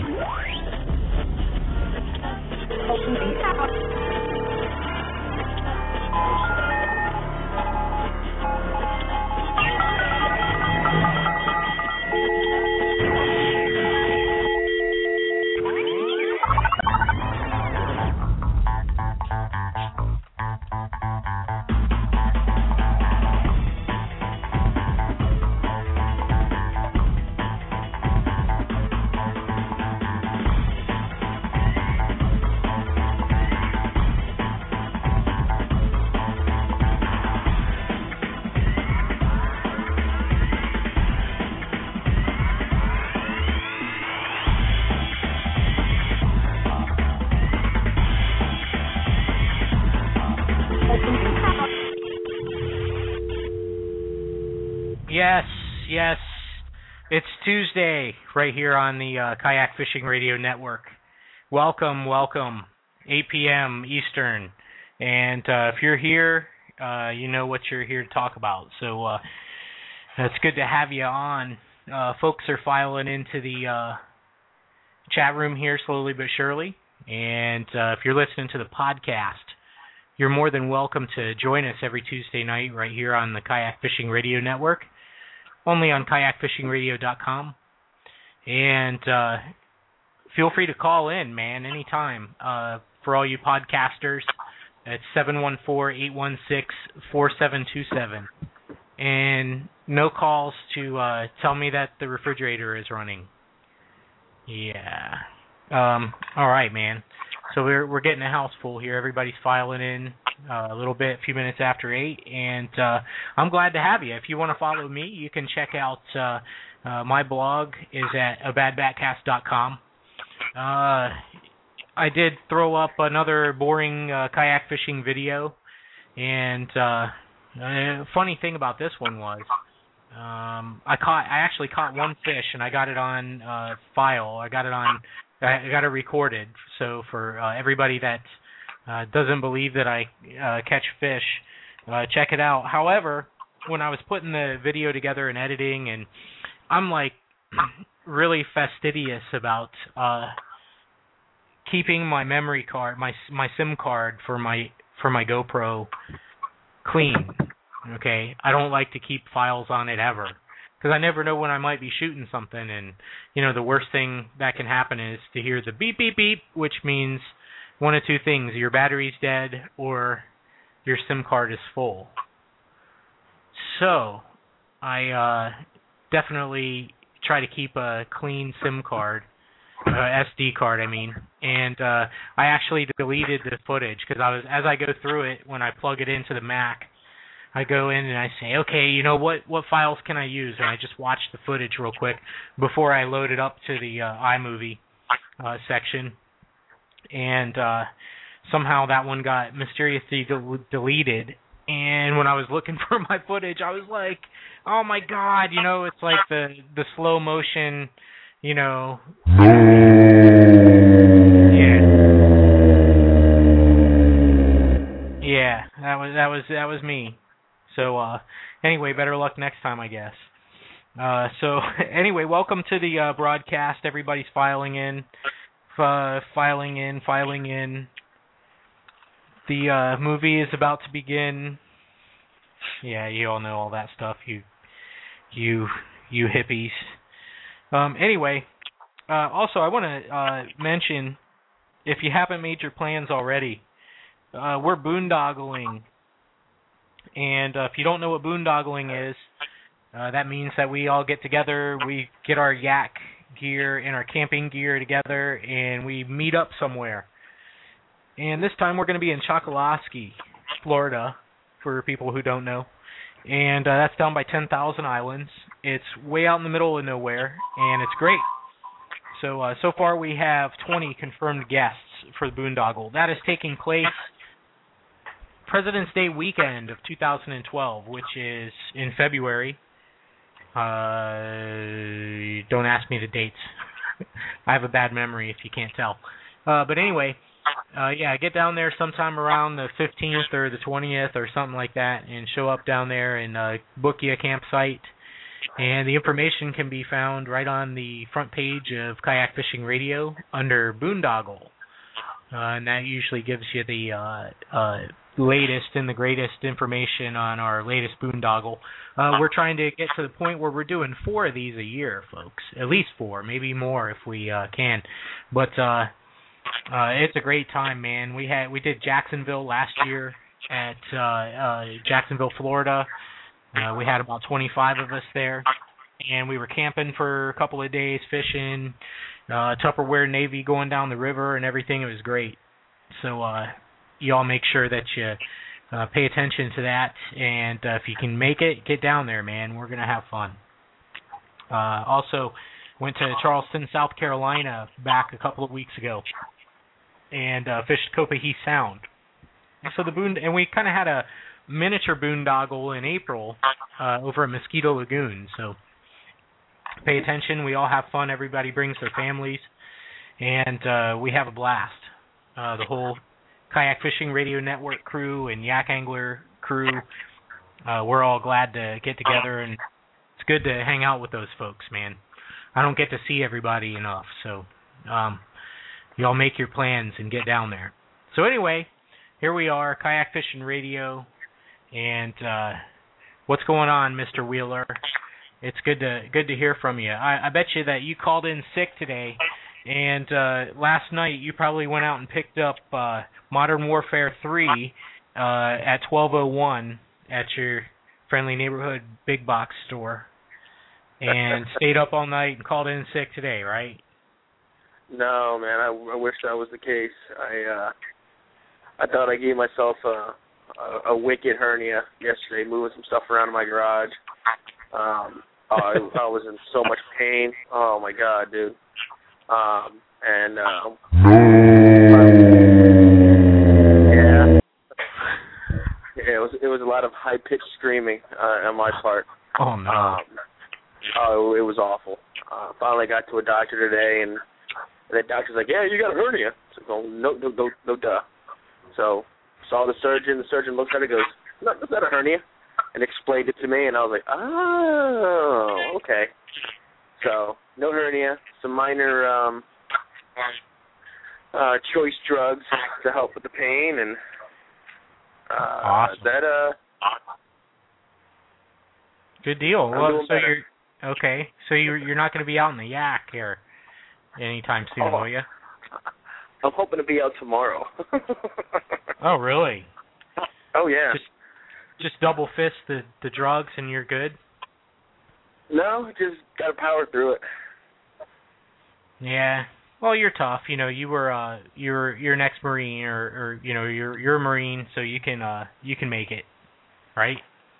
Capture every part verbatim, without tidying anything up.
Yes, yes. It's Tuesday right here on the uh, Kayak Fishing Radio Network. Welcome, welcome. eight p.m. Eastern. And uh, if you're here, uh, you know what you're here to talk about. So uh, it's good to have you on. Uh, folks are filing into the uh, chat room here slowly but surely. And uh, if you're listening to the podcast, you're more than welcome to join us every Tuesday night right here on the Kayak Fishing Radio Network, only on kayak fishing radio dot com. And uh, feel free to call in, man, anytime. Uh, for all you podcasters, it's seven one four, eight one six, four seven two seven. And no calls to uh, tell me that the refrigerator is running. Yeah. Um, all right, man. So we're we're getting a house full here. Everybody's filing in uh, a little bit, a few minutes after eight, and uh, I'm glad to have you. If you want to follow me, you can check out uh, uh, my blog is at a bad bat cast dot com. Uh, I did throw up another boring uh, kayak fishing video, and uh, a funny thing about this one was um, I caught I actually caught one fish, and I got it on uh, file. I got it on. I got it recorded, so for uh, everybody that uh, doesn't believe that I uh, catch fish, uh, check it out. However, when I was putting the video together and editing, and I'm like really fastidious about uh, keeping my memory card, my my SIM card for my for my GoPro clean. Okay, I don't like to keep files on it ever, because I never know when I might be shooting something, and, you know, the worst thing that can happen is to hear the beep, beep, beep, which means one of two things: your battery's dead or your SIM card is full. So I uh, definitely try to keep a clean SIM card, uh, S D card, I mean, and uh, I actually deleted the footage, because I was as I go through it, when I plug it into the Mac, I go in and I say, okay, you know, what, what files can I use? And I just watch the footage real quick before I load it up to the uh, iMovie uh, section. And uh, somehow that one got mysteriously del- deleted. And when I was looking for my footage, I was like, oh, my God, you know, it's like the, the slow motion, you know. Yeah. Yeah, that was that was that was me. So, uh, anyway, better luck next time, I guess. Uh, so, anyway, welcome to the uh, broadcast. Everybody's filing in, uh, filing in, filing in. The uh, movie is about to begin. Yeah, you all know all that stuff, you, you, you hippies. Um, anyway, uh, also, I want to uh, mention, if you haven't made your plans already, uh, we're boondoggling. And uh, if you don't know what boondoggling is, uh, that means that we all get together, we get our yak gear and our camping gear together, and we meet up somewhere. And this time we're going to be in Chokoloskee, Florida, for people who don't know. And uh, that's down by ten thousand Islands. It's way out in the middle of nowhere, and it's great. So, uh, so far we have twenty confirmed guests for the boondoggle. That is taking place President's Day weekend of two thousand twelve, which is in February. Uh, don't ask me the dates. I have a bad memory, if you can't tell. Uh, but anyway, uh, yeah, get down there sometime around the fifteenth or the twentieth or something like that, and show up down there and uh, book you a campsite. And the information can be found right on the front page of Kayak Fishing Radio under Boondoggle. Uh, and that usually gives you the uh, uh, latest and the greatest information on our latest boondoggle. Uh, we're trying to get to the point where we're doing four of these a year, folks. At least four, maybe more if we uh, can. But uh, uh, it's a great time, man. We had we did Jacksonville last year at uh, uh, Jacksonville, Florida. Uh, we had about twenty-five of us there, and we were camping for a couple of days, fishing. Uh, Tupperware Navy going down the river and everything. It was great. So uh, you all make sure that you uh, pay attention to that. And uh, if you can make it, get down there, man. We're going to have fun. Uh, also, went to Charleston, South Carolina back a couple of weeks ago and uh, fished Copiahe Sound. And so the boond- and we kind of had a miniature boondoggle in April uh, over at Mosquito Lagoon. So pay attention. We all have fun. Everybody brings their families, and uh, we have a blast. Uh, the whole Kayak Fishing Radio Network crew and Yak Angler crew, uh, we're all glad to get together, and it's good to hang out with those folks, man. I don't get to see everybody enough, so um, y'all make your plans and get down there. So anyway, here we are, Kayak Fishing Radio, and uh, what's going on, Mister Wheeler? It's good to good to hear from you. I, I bet you that you called in sick today, and uh, last night you probably went out and picked up uh, Modern Warfare three uh, at twelve oh one at your friendly neighborhood big box store, and stayed up all night and called in sick today, right? No, man. I, I wish that was the case. I uh, I thought I gave myself a, a, a wicked hernia yesterday, moving some stuff around in my garage. Um, I, I was in so much pain. Oh my God, dude. Um, and uh, yeah, yeah, it was it was a lot of high pitched screaming uh, on my part. Oh no. Um, oh, it was awful. Uh, finally got to a doctor today, and, and the doctor's like, "Yeah, you got a hernia." So, oh, no, no, no, no, duh. So saw the surgeon. The surgeon looks at it, and goes, "No, that's not a hernia." And explained it to me, and I was like, oh, okay. So, no hernia, some minor um, uh, choice drugs to help with the pain, and uh, awesome. that, uh... Good deal. I'm well, doing so better. you're, okay, so you're, you're not going to be out in the yak here anytime soon, oh, will you? I'm hoping to be out tomorrow. Oh, really? Oh, yeah. Just, Just double fist the, the drugs and you're good? No, just got to power through it. Yeah. Well, you're tough. You know, you were uh you're you're an ex-Marine or, or you know, you're you're a Marine, so you can uh you can make it. Right?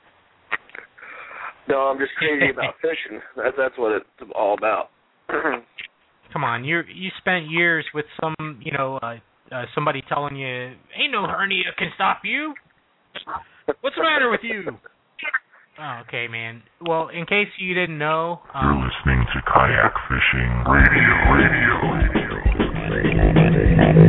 No, I'm just crazy about fishing. That's that's what it's all about. Come on, you you spent years with some, you know, uh, uh somebody telling you, "Ain't no hernia can stop you." What's the matter with you? Oh, okay, man. Well, in case you didn't know... Um, You're listening to Kayak Fishing Radio, Radio,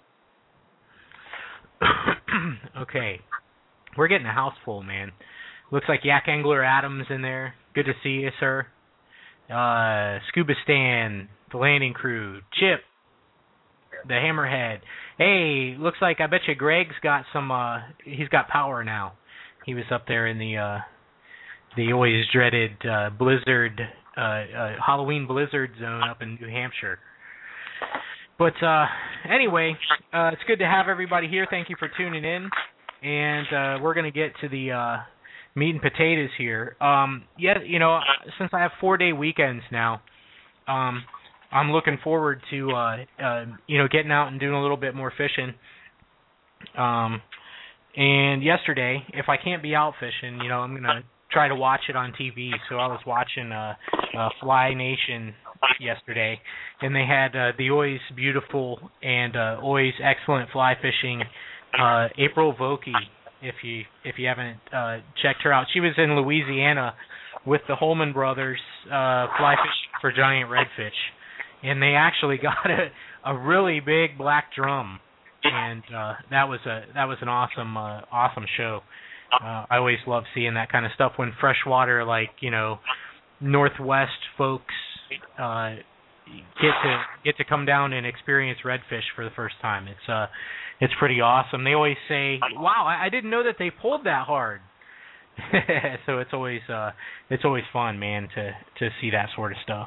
Radio. Okay. We're getting a house full, man. Looks like Yak Angler Adams in there. Good to see you, sir. Uh, Scuba Stan, the landing crew, Chip, the Hammerhead. Hey, looks like I bet you Greg's got some, uh, he's got power now. He was up there in the uh, the always dreaded uh, blizzard, uh, uh, Halloween blizzard zone up in New Hampshire. But uh, anyway, uh, it's good to have everybody here. Thank you for tuning in. And uh, we're going to get to the uh, meat and potatoes here. Um, yeah, you know, since I have four-day weekends now, um, I'm looking forward to, uh, uh, you know, getting out and doing a little bit more fishing. Um And yesterday, if I can't be out fishing, you know, I'm going to try to watch it on T V. So I was watching uh, uh, Fly Nation yesterday, and they had uh, the always beautiful and uh, always excellent fly fishing uh, April Vokey. If you if you haven't uh, checked her out, she was in Louisiana with the Holman brothers uh, fly fishing for giant redfish, and they actually got a, a really big black drum. And uh, that was a that was an awesome uh, awesome show. Uh, I always love seeing that kind of stuff when freshwater, like you know, Northwest folks uh, get to get to come down and experience redfish for the first time. It's uh, it's pretty awesome. They always say, "Wow, I, I didn't know that they pulled that hard." So it's always uh, it's always fun, man, to to see that sort of stuff.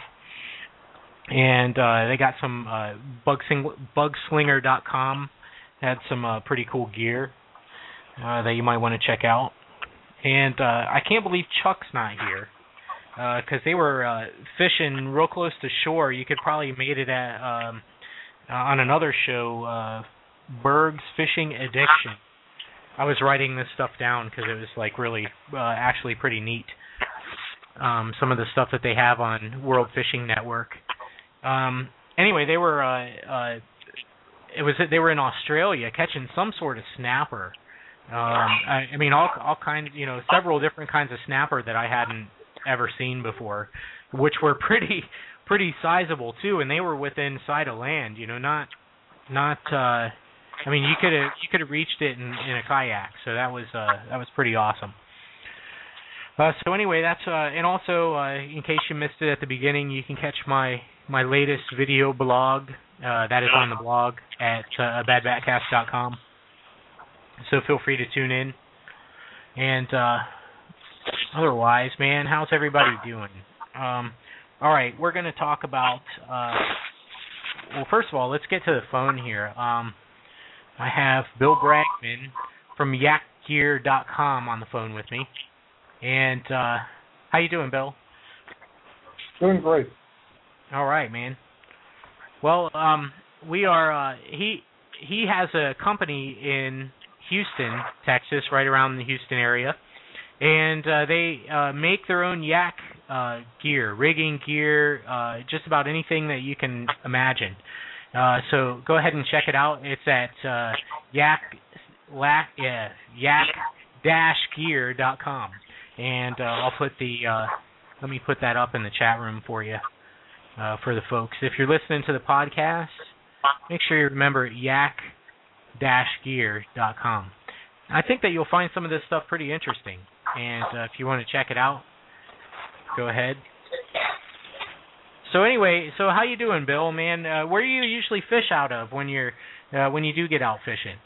And uh, they got some uh, bug slinger dot com had some uh, pretty cool gear uh, that you might want to check out. And uh, I can't believe Chuck's not here because uh, they were uh, fishing real close to shore. You could probably made it at um, uh, on another show, uh, Berg's Fishing Addiction. I was writing this stuff down because it was like really uh, actually pretty neat. Um, some of the stuff that they have on World Fishing Network. Um, anyway, they were uh, uh, it was they were in Australia catching some sort of snapper. Um, I, I mean, all all kinds, you know, several different kinds of snapper that I hadn't ever seen before, which were pretty pretty sizable too, and they were within sight of land. You know, not not. Uh, I mean, you could have you could have reached it in, in a kayak, so that was uh, that was pretty awesome. Uh, so anyway, that's uh, and also uh, in case you missed it at the beginning, you can catch my my latest video blog. Uh, that is on the blog at uh, bad bat cast dot com. So feel free to tune in. And uh, otherwise, man, how's everybody doing? Um, all right, we're going to talk about. Uh, well, first of all, let's get to the phone here. Um, I have Bill Bragman from yak gear dot com on the phone with me. And uh, how you doing, Bill? Doing great. All right, man. Well, um, we are. Uh, he he has a company in Houston, Texas, right around the Houston area, and uh, they uh, make their own yak uh, gear, rigging gear, uh, just about anything that you can imagine. Uh, so go ahead and check it out. It's at uh, yak lac, yeah, yak dash gear dot com, and uh, I'll put the uh, let me put that up in the chat room for you uh, for the folks. If you're listening to the podcast, make sure you remember yak dash gear dot com. I think that you'll find some of this stuff pretty interesting, and uh, if you want to check it out, go ahead. So anyway, so how you doing, Bill? Man, uh, where do you usually fish out of when you're uh, when you do get out fishing?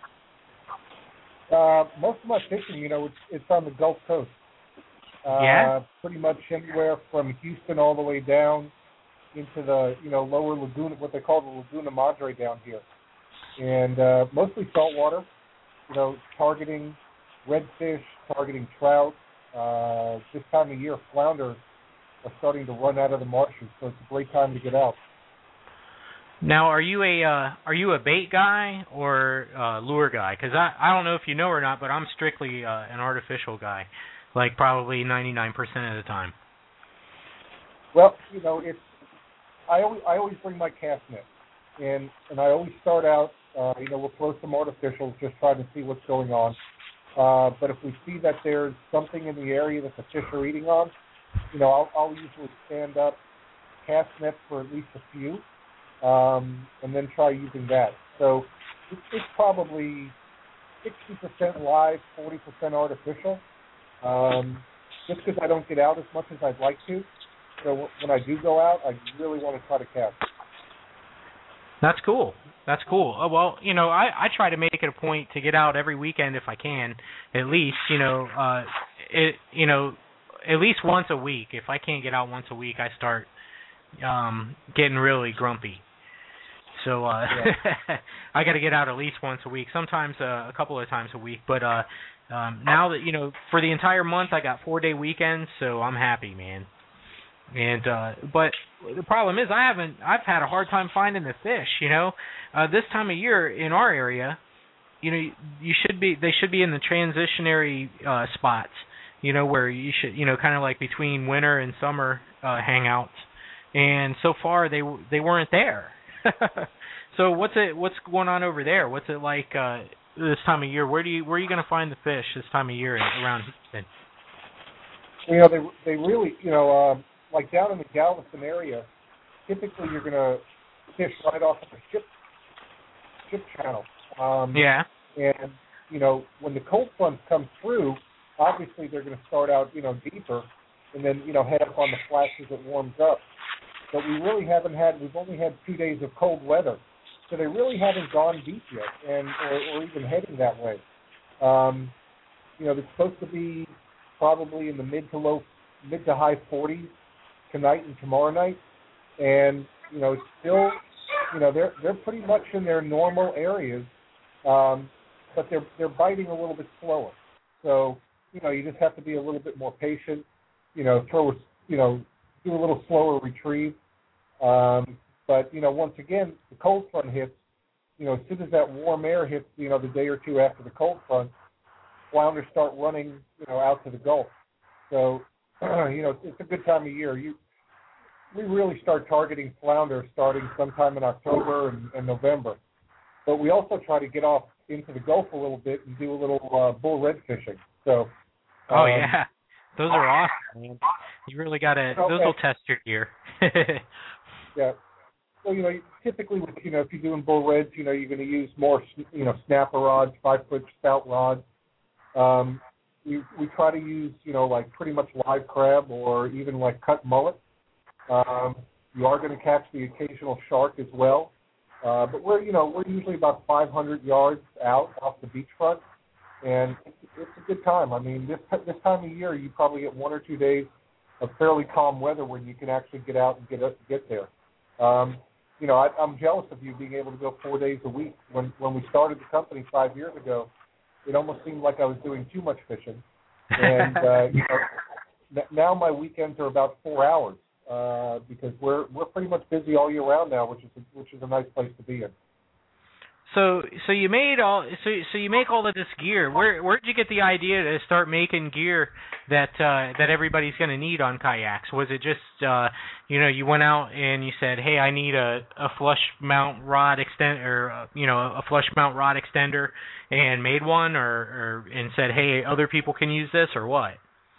Uh, most of my fishing, you know, it's, it's on the Gulf Coast. Uh, yeah. Pretty much anywhere from Houston all the way down into the, you know, lower Laguna, what they call the Laguna Madre down here. And uh, mostly saltwater, you know, targeting redfish, targeting trout. Uh, this time of year, flounder are starting to run out of the marshes, so it's a great time to get out. Now, are you a uh, are you a bait guy or uh, lure guy? Because I I don't know if you know or not, but I'm strictly uh, an artificial guy, like probably ninety-nine percent of the time. Well, you know, it's I always I always bring my cast net, and and I always start out, uh, you know, we'll throw some artificials, just trying to see what's going on. Uh, but if we see that there's something in the area that the fish are eating on, you know, I'll, I'll usually stand up, cast nets for at least a few, um, and then try using that. So it's, it's probably sixty percent live, forty percent artificial, um, just because I don't get out as much as I'd like to. So when I do go out, I really want to try to cast. That's cool. That's cool. Oh, well, you know, I, I try to make it a point to get out every weekend if I can, at least, you know, uh, it, you know, at least once a week. If I can't get out once a week, I start um, getting really grumpy. So uh, yeah. I got to get out at least once a week, sometimes uh, a couple of times a week. But uh, um, now that, you know, for the entire month, I got four-day weekends, so I'm happy, man. And uh, but the problem is I haven't. I've had a hard time finding the fish. You know, uh, this time of year in our area, you know, you should be. They should be in the transitionary uh, spots. You know, where you should. You know, kind of like between winter and summer uh, hangouts. And so far they they weren't there. So what's it? What's going on over there? What's it like uh, this time of year? Where do you where are you going to find the fish this time of year around Houston? You know, they they really you know. Um, Like down in the Galveston area, typically you're going to fish right off of the ship ship channel. Um, yeah. And, you know, when the cold front comes through, obviously they're going to start out, you know, deeper. and then you know head up on the flats as it warms up. But we really haven't had. We've only had two days of cold weather, so they really haven't gone deep yet, and or, or even heading that way. Um, you know, it's supposed to be probably in the mid to low, mid to high forties tonight and tomorrow night, and you know, it's still, you know, they're they're pretty much in their normal areas, um, but they're they're biting a little bit slower. So you know, you just have to be a little bit more patient. You know, throw, you know, do a little slower retrieve. Um, but you know, once again, the cold front hits. You know, as soon as that warm air hits, you know, the day or two after the cold front, flounders start running, you know, out to the Gulf. So, you know, it's a good time of year. You, we really start targeting flounder starting sometime in October and, and November. But we also try to get off into the Gulf a little bit and do a little uh, bull red fishing. So. Oh um, yeah, those are awesome, man. You really got to. Okay. Those will test your gear. Yeah. So, you know, typically, with, you know, if you're doing bull reds, you know, you're going to use more, you know, snapper rods, five-foot spout rods. Um, we, we try to use, you know, like pretty much live crab or even like cut mullet. Um, you are going to catch the occasional shark as well. Uh, but we're, you know, we're usually about five hundred yards out off the beachfront, and it's, it's a good time. I mean, this this time of year, you probably get one or two days of fairly calm weather when you can actually get out and get up, get there. Um, you know, I, I'm jealous of you being able to go four days a week. When when we started the company five years ago, it almost seemed like I was doing too much fishing. And uh, you know, now my weekends are about four hours uh, because we're we're pretty much busy all year round now, which is a, which is a nice place to be in. So, so you made all, so so you make all of this gear. Where where did you get the idea to start making gear that uh, that everybody's going to need on kayaks? Was it just uh, you know, you went out and you said, hey, I need a, a flush mount rod extend, or uh, you know, a flush mount rod extender, and made one, or, or and said, hey, other people can use this, or what?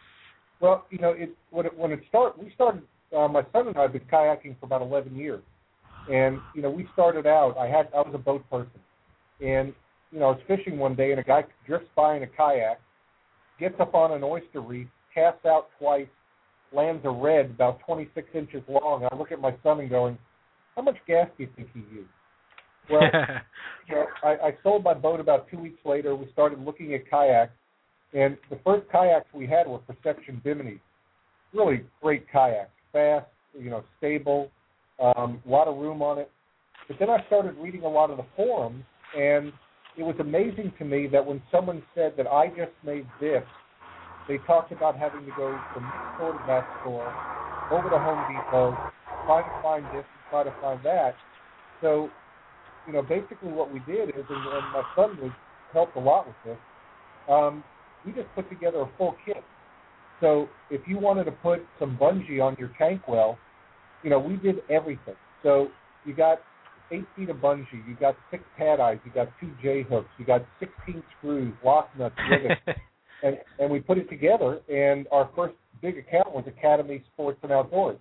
Well, you know, it when it when it start we started. Uh, my son and I have been kayaking for about eleven years. And, you know, we started out, I had, I was a boat person. And, you know, I was fishing one day and a guy drifts by in a kayak, gets up on an oyster reef, casts out twice, lands a red about twenty-six inches long. I look at my son and going, how much gas do you think he used? Well, you know, I, I sold my boat about two weeks later. We started looking at kayaks. And the first kayaks we had were Perception Bimini. Really great kayaks, fast, you know, stable. Um, a lot of room on it. But then I started reading a lot of the forums, and it was amazing to me that when someone said that I just made this, they talked about having to go from this store to that store, over to Home Depot, try to find this and try to find that. So, you know, basically what we did is, and, and my son was helped a lot with this, um, we just put together a full kit. So if you wanted to put some bungee on your tank well, you know, we did everything. So you got eight feet of bungee, you got six pad eyes, you got two J hooks, you got sixteen screws, lock nuts, rivets, and and we put it together. And our first big account was Academy Sports and Outdoors,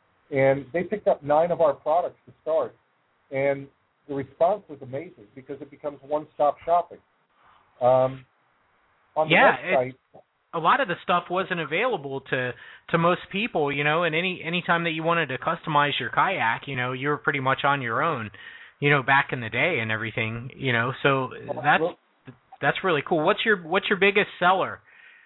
and they picked up nine of our products to start, and the response was amazing because it becomes one-stop shopping. Um, on the yeah, website. It- A lot of the stuff wasn't available to, to most people, you know, and any any time that you wanted to customize your kayak, you know, you were pretty much on your own, you know, back in the day and everything, you know. So that's that's really cool. What's your what's your biggest seller?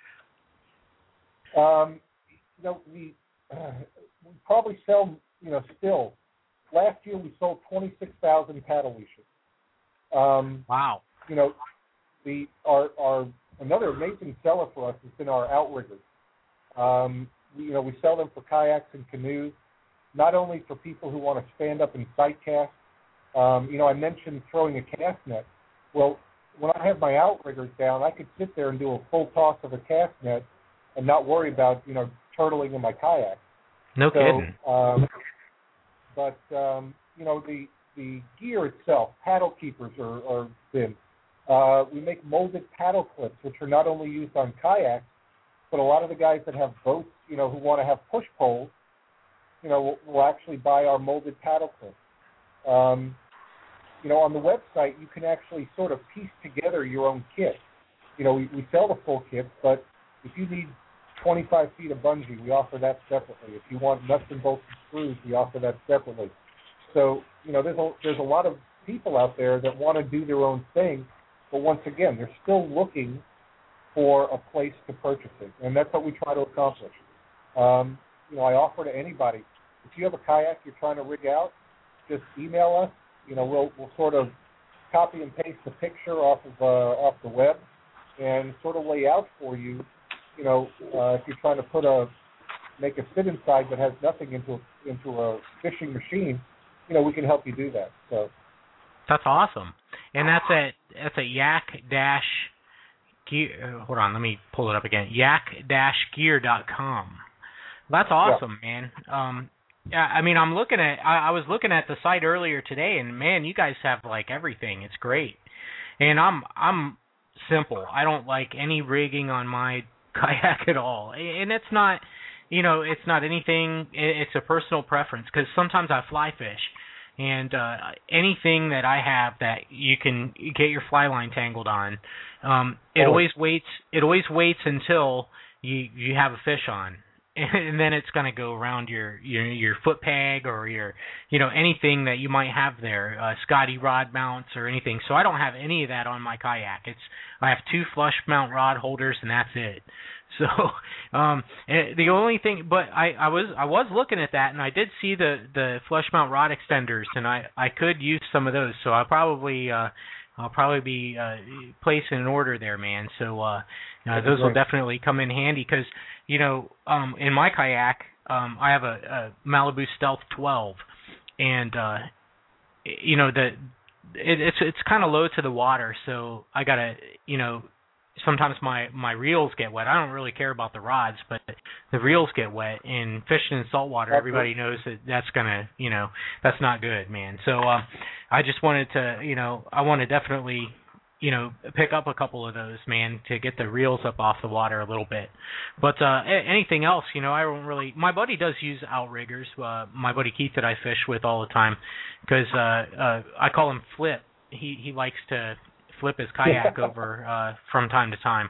Um, you know, we, uh, we probably sell, you know, still. Last year we sold twenty-six thousand paddle leashes. Um, wow. You know, the our our another amazing seller for us has been our outriggers. Um, we, you know, we sell them for kayaks and canoes, not only for people who want to stand up and sight cast. Um, you know, I mentioned throwing a cast net. Well, when I have my outriggers down, I could sit there and do a full toss of a cast net and not worry about, you know, turtling in my kayak. No so, kidding. Um, but, um, you know, the, the gear itself, paddle keepers are, are thin. Uh, we make molded paddle clips, which are not only used on kayaks, but a lot of the guys that have boats, you know, who want to have push poles, you know, will, will actually buy our molded paddle clips. Um, you know, on the website, you can actually sort of piece together your own kit. You know, we, we sell the full kit, but if you need twenty-five feet of bungee, we offer that separately. If you want nuts and bolts and screws, we offer that separately. So, you know, there's a, there's a lot of people out there that want to do their own thing, but once again, they're still looking for a place to purchase it, and that's what we try to accomplish. Um, you know, I offer to anybody, if you have a kayak you're trying to rig out, just email us. You know, we'll we'll sort of copy and paste the picture off of uh, off the web and sort of lay out for you. You know, uh, if you're trying to put a make a fit inside that has nothing into into a fishing machine, you know, we can help you do that. So that's awesome, and that's at that's a yak dash. Gear, hold on, let me pull it up again. yak dash gear dot com. That's awesome, yeah. man. Um, yeah, I mean, I'm looking at. I, I was looking at the site earlier today, and man, you guys have like everything. It's great. And I'm I'm simple. I don't like any rigging on my kayak at all. And it's not, you know, it's not anything. It's a personal preference because sometimes I fly fish. And uh, anything that I have that you can get your fly line tangled on, um, it oh. always waits. It always waits until you you have a fish on, and then it's going to go around your, your your foot peg or your you know anything that you might have there, uh, Scotty rod mounts or anything. So I don't have any of that on my kayak. It's I have two flush mount rod holders and that's it. So um, the only thing, but I, I was I was looking at that and I did see the, the flush mount rod extenders and I, I could use some of those. So I'll probably uh, I'll probably be uh, placing an order there, man. So uh, uh, those will definitely come in handy because you know um, in my kayak um, I have a, a Malibu Stealth twelve and uh, you know the it, it's it's kind of low to the water, so I gotta you know. Sometimes my, my reels get wet. I don't really care about the rods, but the reels get wet. And fishing in saltwater, everybody knows that that's gonna, you know, that's not good, man. So uh, I just wanted to, you know, I want to definitely, you know, pick up a couple of those, man, to get the reels up off the water a little bit. But uh, anything else, you know, I don't really. My buddy does use outriggers. Uh, my buddy Keith that I fish with all the time, because uh, uh, I call him Flip. He he likes to flip his kayak over uh, from time to time.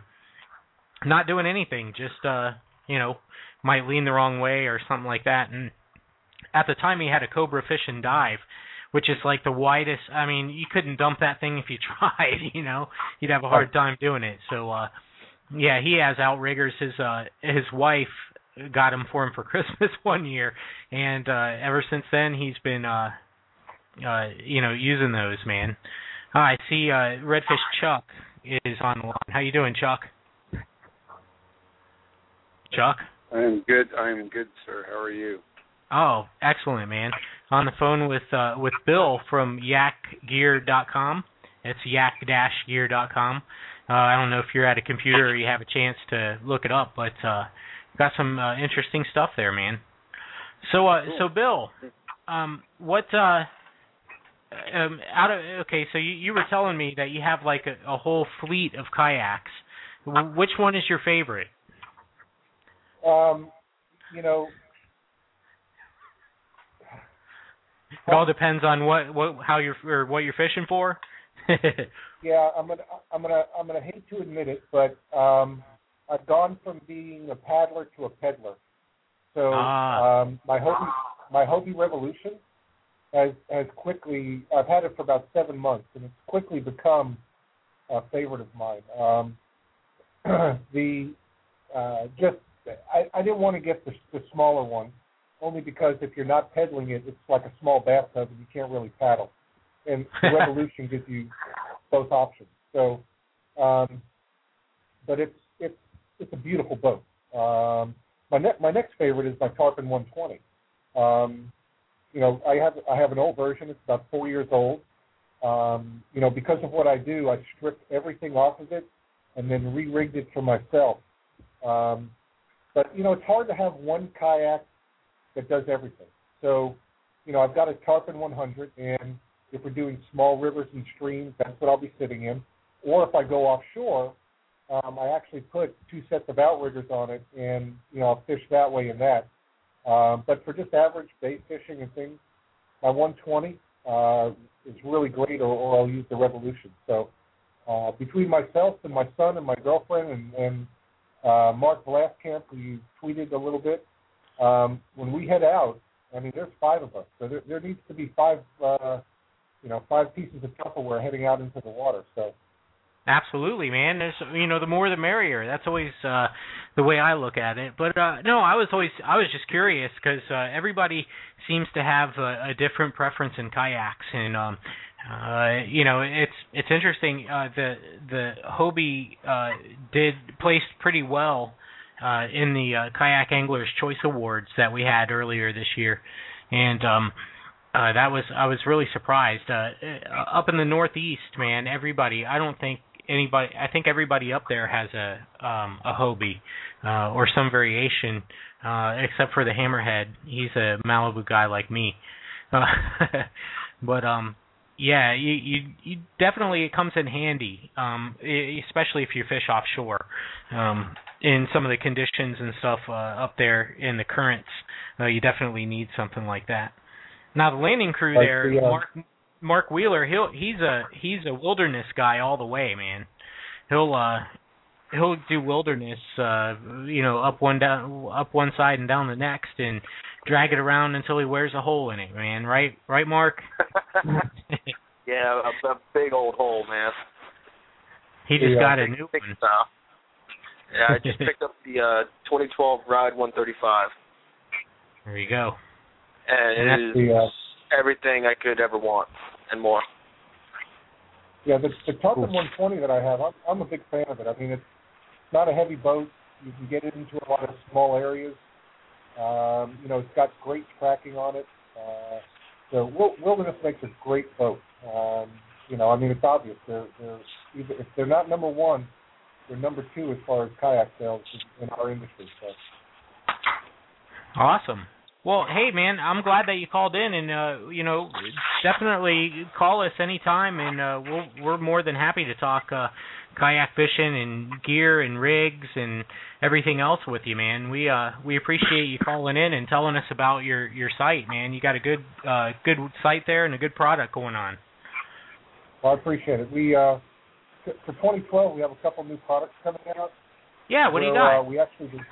Not doing anything, just, uh, you know, might lean the wrong way or something like that. And at the time he had a Cobra Fish and Dive, which is like the widest, I mean, you couldn't dump that thing if you tried, you know. You'd have a hard time doing it. So, uh, yeah, he has outriggers. His, uh, his wife got him for him for Christmas one year, and uh, ever since then he's been, uh, uh, you know, using those, man. Uh, I see uh, Redfish Chuck is on the line. How you doing, Chuck? Chuck? I'm good. I'm good, sir. How are you? Oh, excellent, man. On the phone with uh, with Bill from yak gear dot com. It's yak dash gear dot com. Uh, I don't know if you're at a computer or you have a chance to look it up, but uh, got some uh, interesting stuff there, man. So, uh, so Bill, um, what? Uh, Um, out of okay, so you, you were telling me that you have like a, a whole fleet of kayaks. W- which one is your favorite? Um, you know, it all depends on what, what how you're or what you're fishing for. yeah, I'm gonna I'm gonna I'm gonna hate to admit it, but um, I've gone from being a paddler to a peddler. So ah. um, my Hobie my Hobie Revolution. Has, has quickly, I've had it for about seven months, and it's quickly become a favorite of mine. Um, the uh, just, I, I didn't want to get the, the smaller one, only because if you're not pedaling it, it's like a small bathtub, and you can't really paddle. And the Revolution gives you both options. So, um, but it's it's it's a beautiful boat. Um, my ne- my next favorite is my Tarpon one twenty. Um, You know, I have I have an old version. It's about four years old. Um, you know, because of what I do, I stripped everything off of it and then re-rigged it for myself. Um, but you know, it's hard to have one kayak that does everything. So, you know, I've got a Tarpon one hundred, and if we're doing small rivers and streams, that's what I'll be sitting in. Or if I go offshore, um, I actually put two sets of outriggers on it, and you know, I'll fish that way in that. Um, but for just average bait fishing and things, my one twenty uh, is really great, or, or I'll use the Revolution. So uh, between myself and my son and my girlfriend and, and uh, Mark Blaskamp, who you tweeted a little bit. Um, when we head out, I mean, there's five of us, so there, there needs to be five, uh, you know, five pieces of Tupperware heading out into the water. So. Absolutely, man. There's, you know, the more the merrier. That's always uh, the way I look at it. But uh, no, I was always, I was just curious because uh, everybody seems to have a, a different preference in kayaks, and um, uh, you know, it's it's interesting. Uh, the the Hobie uh, did placed pretty well uh, in the uh, Kayak Anglers Choice Awards that we had earlier this year, and um, uh, that was I was really surprised. Uh, up in the Northeast, man, everybody. I don't think. Anybody, I think everybody up there has a um, a Hobie uh, or some variation, uh, except for the Hammerhead. He's a Malibu guy like me, uh, but um, yeah, you, you you definitely it comes in handy, um, especially if you fish offshore. Um, in some of the conditions and stuff uh, up there in the currents, uh, you definitely need something like that. Now the landing crew like there, the, uh, Mark. Mark Wheeler, he'll he's a he's a wilderness guy all the way, man. He'll uh he'll do wilderness, uh you know, up one down up one side and down the next, and drag it around until he wears a hole in it, man. Right, right, Mark? Yeah, a, a big old hole, man. He just yeah, got a new one. Style. Yeah, I just picked up the uh, twenty twelve Ride one thirty-five. There you go. And, And it is the, uh, everything I could ever want and more. Yeah, the, the Tarpon one twenty that I have, I'm, I'm a big fan of it. I mean, it's not a heavy boat. You can get it into a lot of small areas. Um, you know, it's got great tracking on it. Uh, so Wilderness makes a great boat. Um, you know, I mean, it's obvious. They're, they're either, if they're not number one, they're number two as far as kayak sales in, in our industry. So. Awesome. Well, hey, man, I'm glad that you called in, and, uh, you know, definitely call us anytime, and uh, we'll, we're more than happy to talk uh, kayak fishing and gear and rigs and everything else with you, man. We uh, we appreciate you calling in and telling us about your, your site, man. You got a good uh, good site there and a good product going on. Well, I appreciate it. We uh, for twenty twelve, we have a couple new products coming out. Yeah, what do you where, got? Uh, we actually did,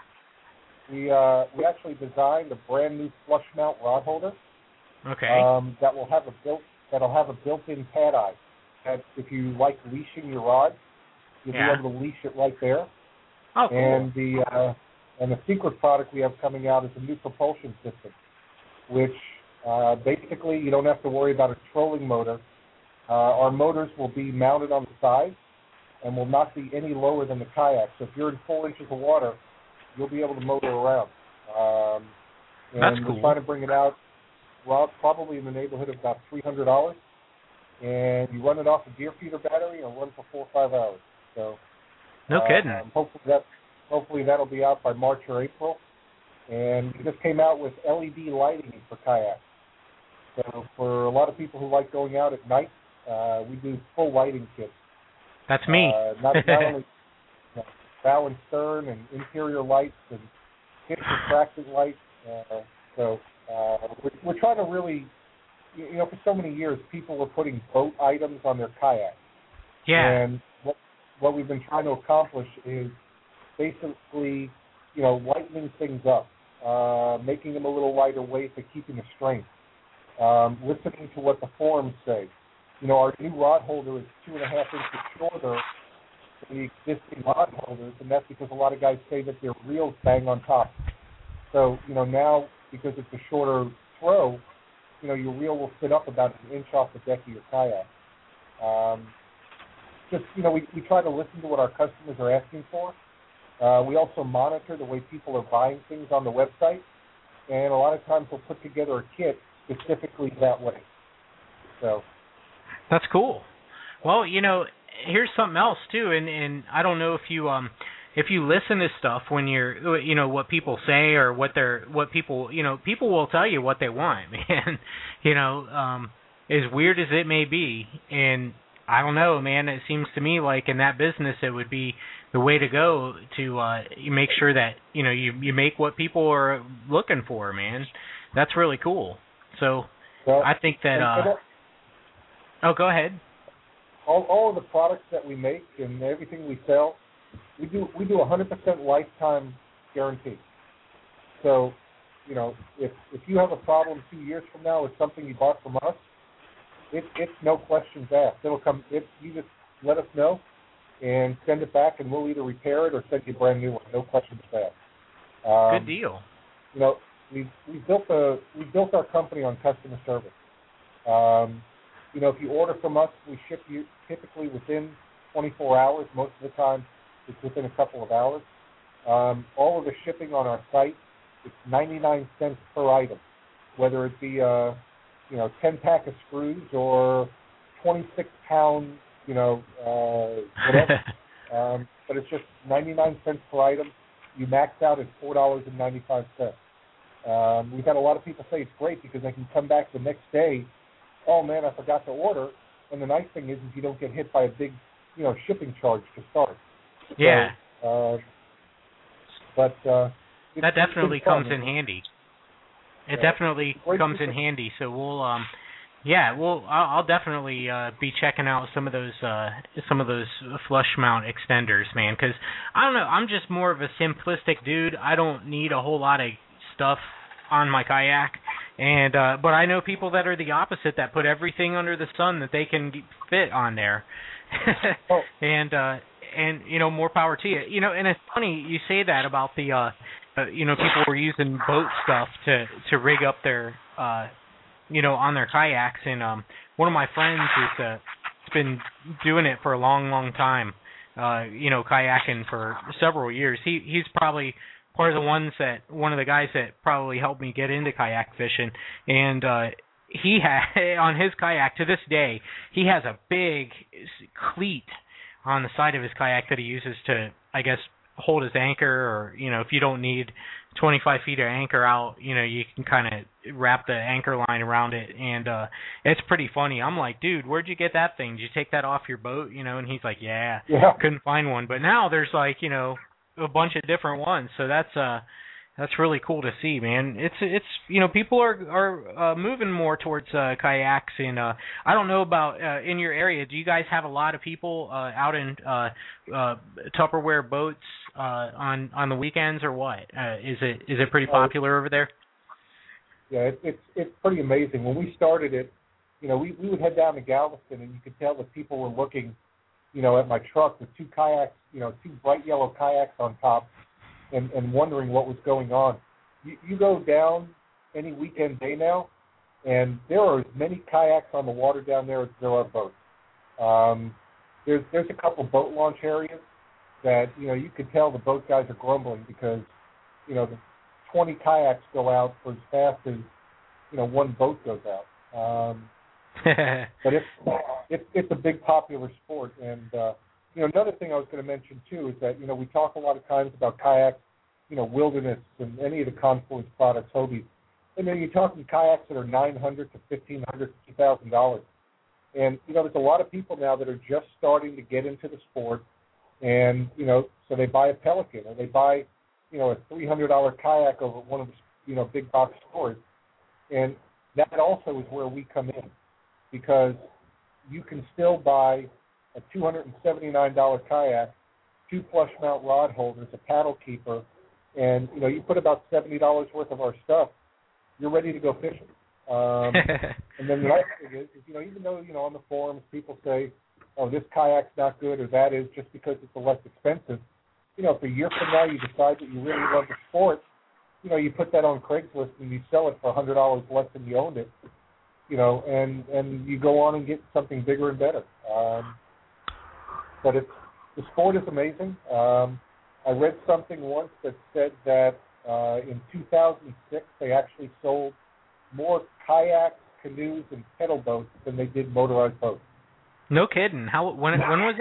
we uh, we actually designed a brand new flush mount rod holder. Okay. Um, that will have a built that'll have a built-in pad eye. That if you like leashing your rod, you'll yeah. be able to leash it right there. Oh, cool. And the uh, and the secret product we have coming out is a new propulsion system, which uh, basically you don't have to worry about a trolling motor. Uh, our motors will be mounted on the side and will not be any lower than the kayak. So if you're in four inches of water, you'll be able to motor around. Um, and That's cool. We're trying to bring it out, well, probably in the neighborhood of about three hundred dollars. And you run it off a gear feeder battery and run for four or five hours. So no kidding. Um, hopefully that hopefully that'll be out by March or April. And we just came out with L E D lighting for kayaks. So for a lot of people who like going out at night, uh, we do full lighting kits. That's me. Uh, not, not only you know, bow and stern and interior lights and hip refracting lights. Uh, so uh, we're, we're trying to really, you know, for so many years, people were putting boat items on their kayaks. Yeah. And what, what we've been trying to accomplish is basically, you know, lightening things up, uh, making them a little lighter weight, but keeping the strength. Um, listening to what the forums say. You know, our new rod holder is two and a half inches shorter than the existing rod holders, and that's because a lot of guys say that their reels bang on top. So, you know, now, because it's a shorter throw, you know, your reel will sit up about an inch off the deck of your kayak. Um, just, you know, we, we try to listen to what our customers are asking for. Uh, we also monitor the way people are buying things on the website, and a lot of times we'll put together a kit specifically that way. So that's cool. Well, you know, here's something else too, and, and I don't know if you um if you listen to stuff when you're, you know, what people say or what they're what people, you know, people will tell you what they want, man. You know, um, as weird as it may be, and I don't know, man. It seems to me like in that business it would be the way to go to uh, make sure that you know you you make what people are looking for, man. That's really cool. So well, I think that. And, Uh, and oh, go ahead. all all of the products that we make and everything we sell we do we do a hundred percent lifetime guarantee. So, you know, if if you have a problem two years from now with something you bought from us, it, it's no questions asked. It'll come. It, you just let us know and send it back, and we'll either repair it or send you a brand new one. No questions asked. Um, Good deal. You know, we we built a we built our company on customer service. Um, you know, if you order from us, we ship you typically within twenty-four hours. Most of the time, it's within a couple of hours. Um, all of the shipping on our site, it's ninety-nine cents per item, whether it be a you know ten pack of screws or twenty-six pound, you know, uh, whatever. um, but it's just ninety-nine cents per item. You max out at four dollars and ninety-five cents. Um, we've had a lot of people say it's great because they can come back the next day. Oh man, I forgot to order. And the nice thing is, is you don't get hit by a big, you know, shipping charge to start. Yeah. So, uh, but uh, it, that definitely it's fun. comes in handy. It yeah. definitely comes in handy. So we'll, um, yeah, we'll. I'll, I'll definitely uh, be checking out some of those, uh, some of those flush mount extenders, man. Because I don't know, I'm just more of a simplistic dude. I don't need a whole lot of stuff on my kayak, and uh, but I know people that are the opposite, that put everything under the sun that they can fit on there. oh. And uh, and you know, more power to you. You know, and it's funny you say that about the, uh, uh, you know, people were using boat stuff to to rig up their, uh, you know, on their kayaks. And um, one of my friends is uh, has been doing it for a long, long time. Uh, you know, kayaking for several years. He he's probably part of the ones that, one of the guys that probably helped me get into kayak fishing, and uh, he had, on his kayak to this day, he has a big cleat on the side of his kayak that he uses to, I guess, hold his anchor, or, you know, if you don't need twenty-five feet of anchor out, you know, you can kind of wrap the anchor line around it, and uh, it's pretty funny. I'm like, dude, where'd you get that thing? Did you take that off your boat? You know, and he's like, yeah, yeah. couldn't find one. But now there's like, you know, a bunch of different ones, so that's uh that's really cool to see, man. It's it's you know, people are are uh, moving more towards uh, kayaks, and uh, I don't know about uh, in your area. Do you guys have a lot of people uh, out in uh, uh, Tupperware boats uh, on on the weekends, or what? Uh, is it is it pretty popular over there? Yeah, it, it's it's pretty amazing. When we started it, you know, we we would head down to Galveston, and you could tell that people were looking, you know, at my truck with two kayaks, you know, two bright yellow kayaks on top, and, and wondering what was going on. You, you go down any weekend day now, and there are as many kayaks on the water down there as there are boats. Um, there's there's a couple boat launch areas that, you know, you could tell the boat guys are grumbling because, you know, the twenty kayaks go out for as fast as, you know, one boat goes out. Um, but it's, it's it's a big popular sport. And, uh, you know, another thing I was going to mention, too, is that, you know, we talk a lot of times about kayaks, you know, Wilderness and any of the Confluence products, Hobie. And then you're talking kayaks that are nine hundred dollars to fifteen hundred dollars, two thousand dollars. And, you know, there's a lot of people now that are just starting to get into the sport. And, you know, so they buy a Pelican or they buy, you know, a three hundred dollars kayak over one of the, you know, big box stores. And that also is where we come in, because you can still buy a two hundred seventy-nine dollars kayak, two flush mount rod holders, a paddle keeper, and, you know, you put about seventy dollars worth of our stuff, you're ready to go fishing. Um, and then the nice thing is, is, you know, even though, you know, on the forums people say, oh, this kayak's not good or that is, just because it's less expensive, you know, if a year from now you decide that you really love the sport, you know, you put that on Craigslist and you sell it for one hundred dollars less than you owned it, you know, and, and you go on and get something bigger and better. Um, but it's, the sport is amazing. Um, I read something once that said that uh, in two thousand six they actually sold more kayaks, canoes, and pedal boats than they did motorized boats. No kidding. How when when was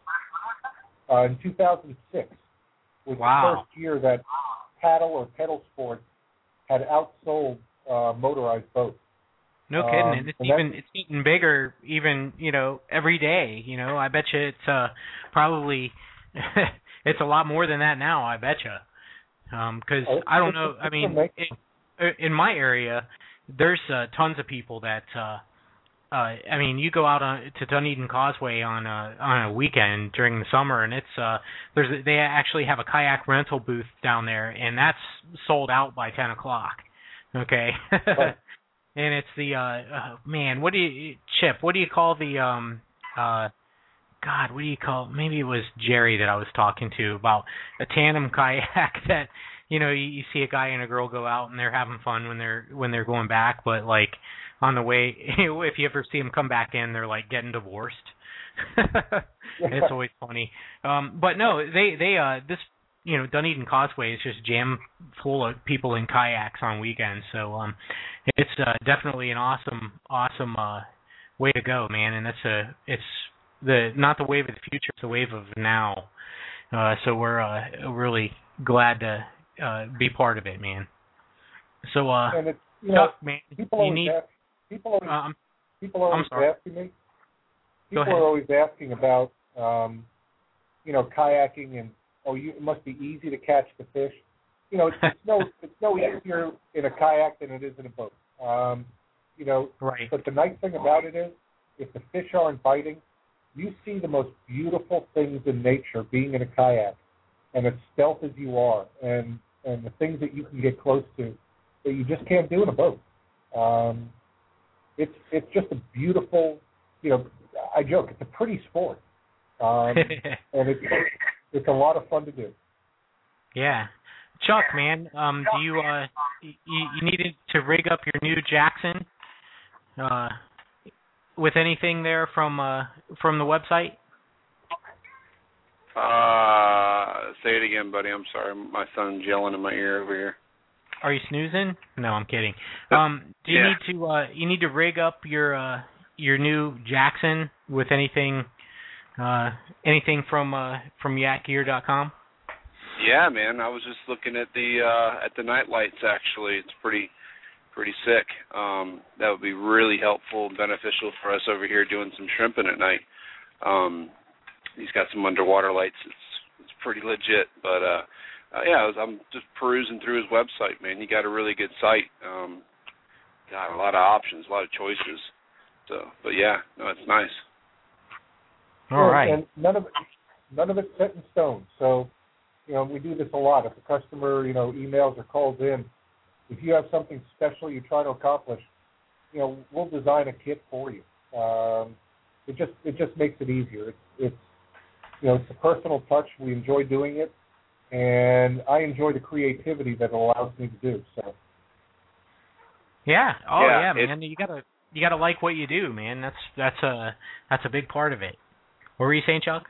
that? Uh, in two thousand six was wow. the first year that paddle or pedal sports had outsold uh, motorized boats. No kidding. Um, and it's and even it's getting bigger even, you know, every day. You know, I bet you it's uh, probably it's a lot more than that now, I bet you. Because um, I don't know. I mean, it, in my area, there's uh, tons of people that uh, uh, I mean, you go out on, to Dunedin Causeway on a on a weekend during the summer, and it's uh, there's they actually have a kayak rental booth down there, and that's sold out by ten o'clock. Okay, Right. and it's the uh, uh, man, what do you Chip? What do you call the um uh God? What do you call? Maybe it was Jerry that I was talking to about a tandem kayak that. You know, you, you see a guy and a girl go out and they're having fun when they're when they're going back, but like on the way, if you ever see them come back in, they're like getting divorced. It's always funny. Um, but no, they they uh this you know Dunedin Causeway is just jam full of people in kayaks on weekends. So um, it's uh, definitely an awesome awesome uh way to go, man. And that's a it's the not the wave of the future, it's the wave of now. Uh, so we're uh, really glad to. Uh, be part of it, man. So, uh, and it's, you know, Chuck, man, people you always need. ask, people always, Um, people are always I'm sorry. asking me. Go People ahead. are always asking about, um, you know, kayaking and oh, you it must be easy to catch the fish. You know, it's, it's no, it's no easier in a kayak than it is in a boat. Um, you know, right. but the nice thing about it is, if the fish aren't biting, you see the most beautiful things in nature being in a kayak, and as stealth as you are, and and the things that you can get close to that you just can't do in a boat. Um, it's it's just a beautiful, you know, I joke, it's a pretty sport. Um, and it's, it's a lot of fun to do. Yeah. Chuck, man, um, do you, uh, you, you needed to rig up your new Jackson, uh, with anything there from, uh, from the website? Uh, say it again, buddy. I'm sorry. My son's yelling in my ear over here. Are you snoozing? No, I'm kidding. Um, do you Yeah. need to uh, you need to rig up your uh, your new Jackson with anything uh, anything from uh, from yak gear dot com? Yeah, man. I was just looking at the uh, at the night lights. Actually, it's pretty pretty sick. Um, that would be really helpful and beneficial for us over here doing some shrimping at night. Um, he's got some underwater lights. It's it's pretty legit. But uh, uh, yeah, I was, I'm just perusing through his website, man. He got a really good site. Um, got a lot of options, a lot of choices. So, but yeah, no, it's nice. All and, right. And none of it, none of it's set in stone. So, you know, we do this a lot. If a customer, you know, emails or calls in, if you have something special you try to accomplish, you know, we'll design a kit for you. Um, it just it just makes it easier. It's, it's you know, it's a personal touch. We enjoy doing it, and I enjoy the creativity that it allows me to do. So. Yeah. Oh Yeah, yeah, it- man. You gotta you gotta like what you do, man. That's that's a that's a big part of it. What were you saying, Chuck?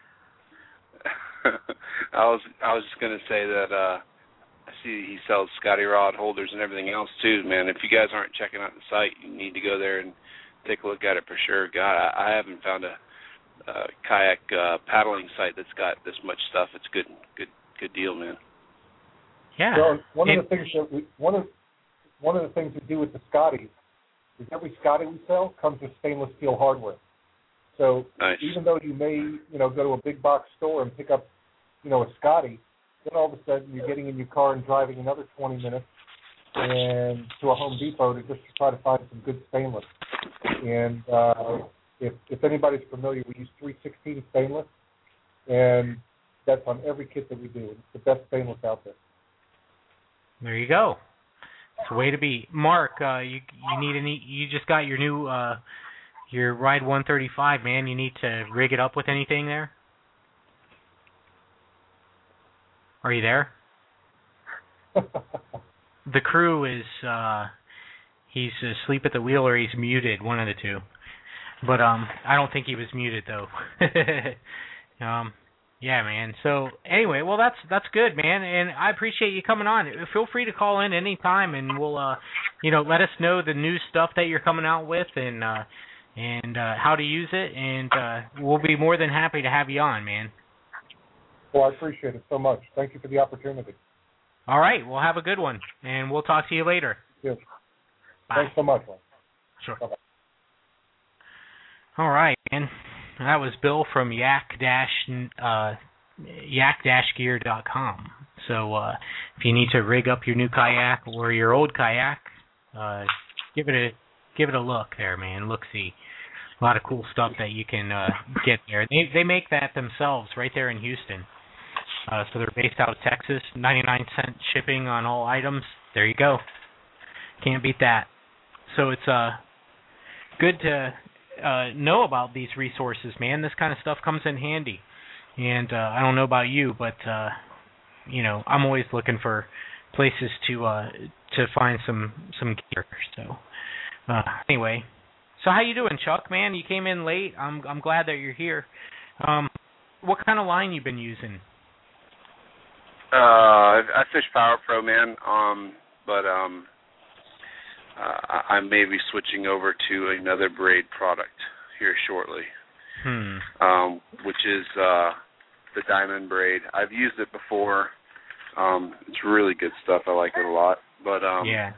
I was I was just gonna say that uh, I see he sells Scotty rod holders and everything else too, man. If you guys aren't checking out the site, you need to go there and take a look at it for sure. God, I, I haven't found a, a kayak uh, paddling site that's got this much stuff. It's good, good, good deal, man. Yeah. So one And- of the things that we one of one of the things we do with the Scotties is every Scotty we sell comes with stainless steel hardware. So Nice. even though you may, you know, go to a big box store and pick up, you know, a Scotty, then all of a sudden you're getting in your car and driving another twenty minutes and to a Home Depot to just try to find some good stainless. And uh, if if anybody's familiar, we use three sixteen stainless, and that's on every kit that we do. It's the best stainless out there. There you go. It's a way to be. Mark, uh, you you need any? You just got your new uh, your Ride one thirty-five, man. You need to rig it up with anything there. Are you there? The crew is uh, he's asleep at the wheel or he's muted, one of the two. But um, I don't think he was muted though. um, yeah, man. So anyway, well that's that's good, man, and I appreciate you coming on. Feel free to call in any time, and we'll uh, you know, let us know the new stuff that you're coming out with and uh, and uh, how to use it, and uh, we'll be more than happy to have you on, man. Well, I appreciate it so much. Thank you for the opportunity. All right, well have a good one, and we'll talk to you later. Yes. Bye. Thanks so much, Len. Sure. Bye-bye. All right, man. That was Bill from yak dash uh, yak dash gear dot com. So uh, if you need to rig up your new kayak or your old kayak, uh, give it a give it a look there, man. Look, see, a lot of cool stuff that you can uh, get there. They they make that themselves right there in Houston. Uh, so they're based out of Texas. ninety-nine cent shipping on all items. There you go. Can't beat that. So it's uh good to uh, know about these resources, man. This kind of stuff comes in handy. And uh, I don't know about you, but uh, you know, I'm always looking for places to uh, to find some some gear. So uh, anyway, so how you doing, Chuck? Man, you came in late. I'm I'm glad that you're here. Um, what kind of line you been using? Uh, I fish Power Pro, man. Um, but um, uh, I may be switching over to another braid product here shortly. Hmm. Um, which is uh, the Diamond braid. I've used it before. Um, it's really good stuff. I like it a lot. But um, yeah.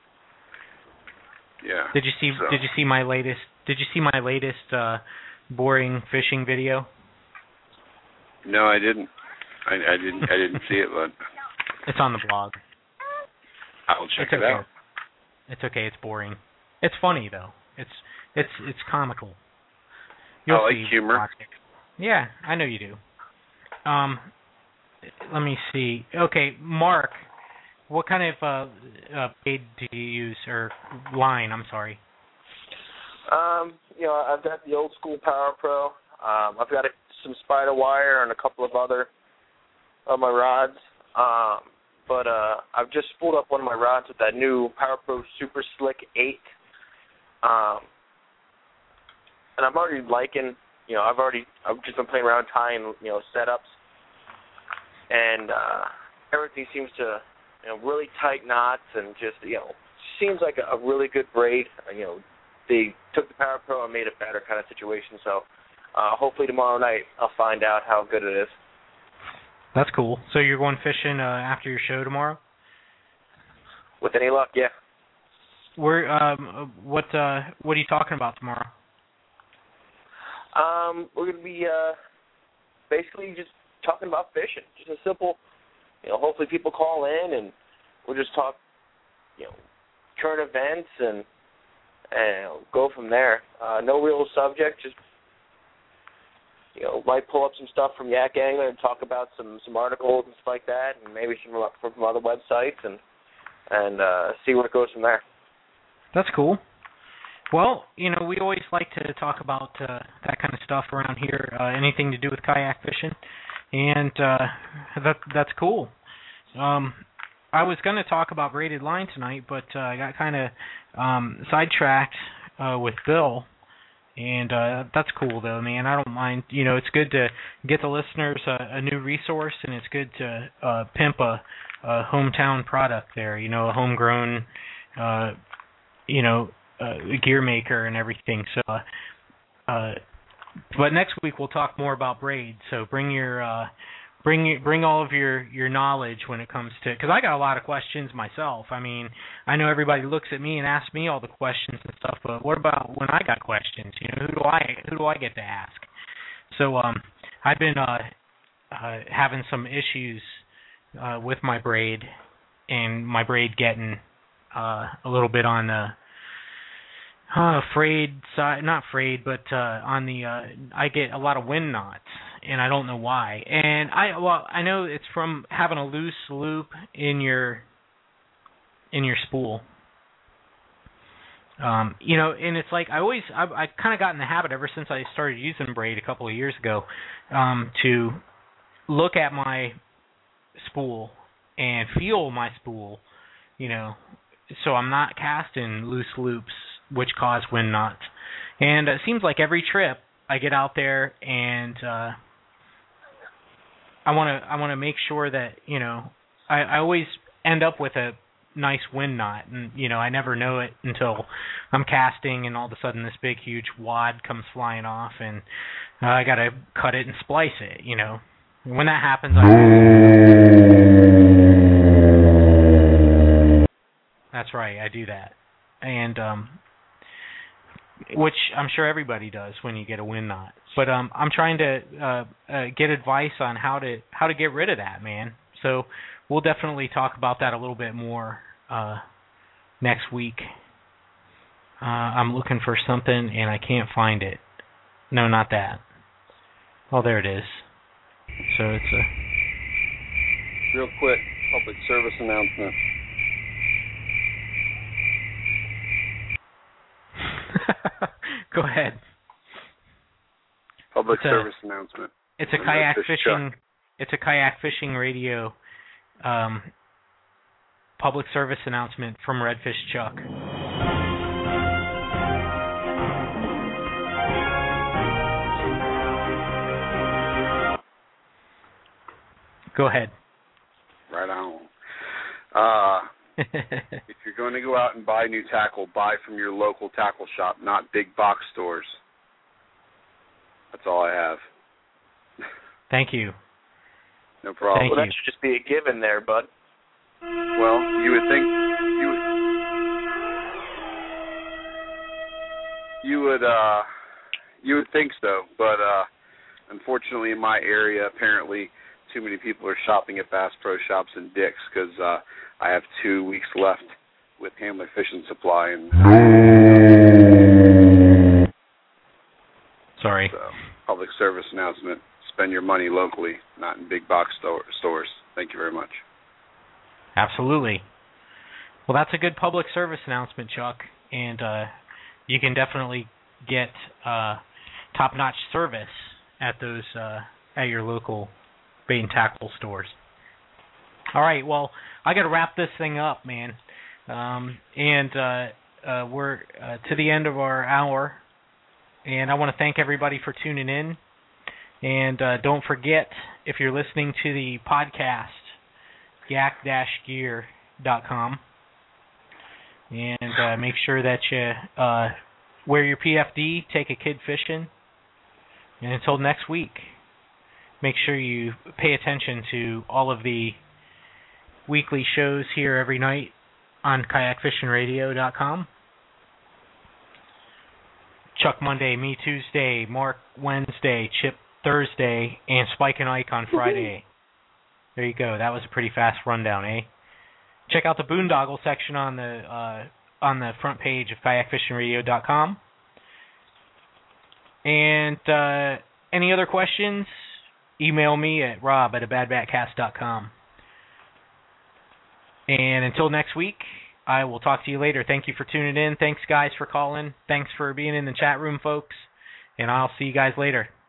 Yeah. Did you see? So. Did you see my latest? Did you see my latest uh, boring fishing video? No, I didn't. I, I didn't. I didn't see it, but it's on the blog. I'll check it's it okay. out. It's okay. It's boring. It's funny though. It's it's it's comical. You'll I like see humor. Yeah, I know you do. Um, let me see. Okay, Mark, what kind of uh, uh braid do you use, or line? I'm sorry. Um, you know, I've got the old school Power Pro. Um, I've got a, some spider wire and a couple of other of my rods. Um, but uh, I've just spooled up one of my rods with that new Power Pro Super Slick eight. Um, and I'm already liking, you know, I've already, I've just been playing around tying, you know, setups. And uh, everything seems to, you know, really tight knots and just, you know, seems like a, a really good braid. You know, they took the Power Pro and made it better kind of situation. So uh, hopefully tomorrow night I'll find out how good it is. That's cool. So you're going fishing uh, after your show tomorrow? With any luck, yeah. Where? Um, what? Uh, what are you talking about tomorrow? Um, we're gonna be uh, basically just talking about fishing. Just a simple, you know. Hopefully people call in and we'll just talk, you know, current events and and go from there. Uh, no real subject, just. You know, might pull up some stuff from Yak Angler and talk about some, some articles and stuff like that, and maybe some from, from other websites, and and uh, see where it goes from there. That's cool. Well, you know, we always like to talk about uh, that kind of stuff around here, uh, anything to do with kayak fishing, and uh, that that's cool. Um, I was going to talk about braided line tonight, but uh, I got kind of um, sidetracked uh, with Bill. And uh, that's cool, though, man. I don't mind. You know, it's good to get the listeners a, a new resource, and it's good to uh, pimp a, a hometown product there. You know, a homegrown, uh, you know, uh, gear maker and everything. So, uh, uh, but next week we'll talk more about braid. So bring your uh, bring your, bring all of your, your knowledge when it comes to, because I got a lot of questions myself. I mean, I know everybody looks at me and asks me all the questions and stuff, but what about when I got questions? You know, who do I who do I get to ask? So um, I've been uh, uh, having some issues uh, with my braid, and my braid getting uh, a little bit on the uh, frayed side, not frayed, but uh, on the uh, I get a lot of wind knots. And I don't know why. And I well, I know it's from having a loose loop in your in your spool. Um, you know, and it's like I always I I kind of got in the habit ever since I started using braid a couple of years ago um, to look at my spool and feel my spool. You know, so I'm not casting loose loops which cause wind knots. And it seems like every trip I get out there and uh, I want to I want to make sure that, you know, I, I always end up with a nice wind knot, and, you know, I never know it until I'm casting and all of a sudden this big huge wad comes flying off and uh, I got to cut it and splice it, you know. When that happens, I That's right, I do that. And um which I'm sure everybody does when you get a wind knot. But um, I'm trying to uh, uh, get advice on how to how to get rid of that, man. So we'll definitely talk about that a little bit more uh, next week. Uh, I'm looking for something and I can't find it. No, not that. Oh, there it is. So it's a... Real quick, public service announcement. Go ahead. Public it's service a, announcement. It's a I'm kayak Redfish fishing. Chuck. It's a kayak fishing radio um, public service announcement from Redfish Chuck. Go ahead. Right on. Uh, if you're going to go out and buy new tackle, buy from your local tackle shop, not big box stores. That's all I have. Thank you. No problem. Thank well, you. that should just be a given there, bud. Well, you would think you would, you would uh you would think so, but uh unfortunately in my area apparently too many people are shopping at Bass Pro Shops and Dick's because uh, I have two weeks left with Hamler Fishing Supply. And Sorry. So, public service announcement: spend your money locally, not in big box store- stores. Thank you very much. Absolutely. Well, that's a good public service announcement, Chuck, and uh, you can definitely get uh, top-notch service at those uh, at your local bait and tackle stores. All right, well, I got to wrap this thing up, man, um, and uh, uh, we're uh, to the end of our hour, and I want to thank everybody for tuning in, and uh, don't forget, if you're listening to the podcast, yak dash gear dot com, and uh, make sure that you uh, wear your P F D, take a kid fishing, and until next week, make sure you pay attention to all of the weekly shows here every night on kayak fishing radio dot com. Chuck Monday, me Tuesday, Mark Wednesday, Chip Thursday, and Spike and Ike on Friday. There you go. That was a pretty fast rundown, eh? Check out the boondoggle section on the uh, on the front page of kayak fishing radio dot com. And uh, any other questions? Email me at rob at a bad bat cast dot com. And until next week, I will talk to you later. Thank you for tuning in. Thanks, guys, for calling. Thanks for being in the chat room, folks. And I'll see you guys later.